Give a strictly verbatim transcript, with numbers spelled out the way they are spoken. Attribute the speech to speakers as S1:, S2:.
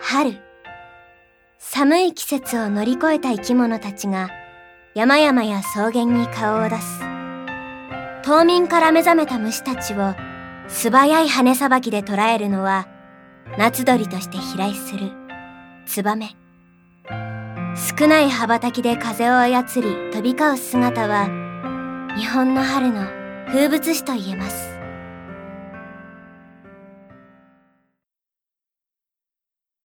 S1: 春。寒い季節を乗り越えた生き物たちが山々や草原に顔を出す。冬眠から目覚めた虫たちを素早い羽さばきで捕らえるのは夏鳥として飛来するツバメ。少ない羽ばたきで風を操り飛び交う姿は日本の春の風物詩と言えます。